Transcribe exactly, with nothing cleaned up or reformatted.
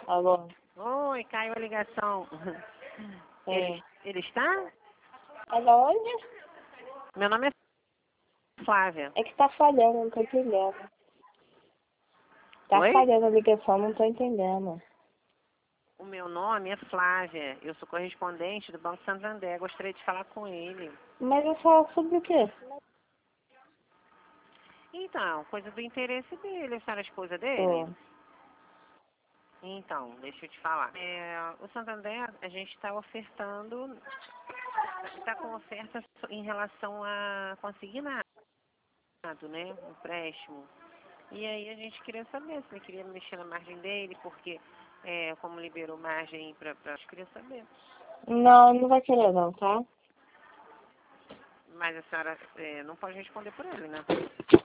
Alô? Oi, caiu a ligação. É. Ele, ele está? É da onde? Meu nome é Flávia. É que tá falhando, não tô entendendo. Tá Oi? falhando a ligação, não tô entendendo. O meu nome é Flávia. Eu sou correspondente do Banco Santander. Gostaria de falar com ele. Mas é só sobre o quê? Então, coisa do interesse dele. A senhora é esposa Pô. dele? Então, deixa eu te falar. É, o Santander, a gente está ofertando, está com oferta em relação a consignado, né? Um empréstimo. E aí a gente queria saber se ele queria mexer na margem dele, porque é, como liberou margem para... A gente queria saber. Não, não vai querer não, tá? Mas a senhora é, não pode responder por ele, né?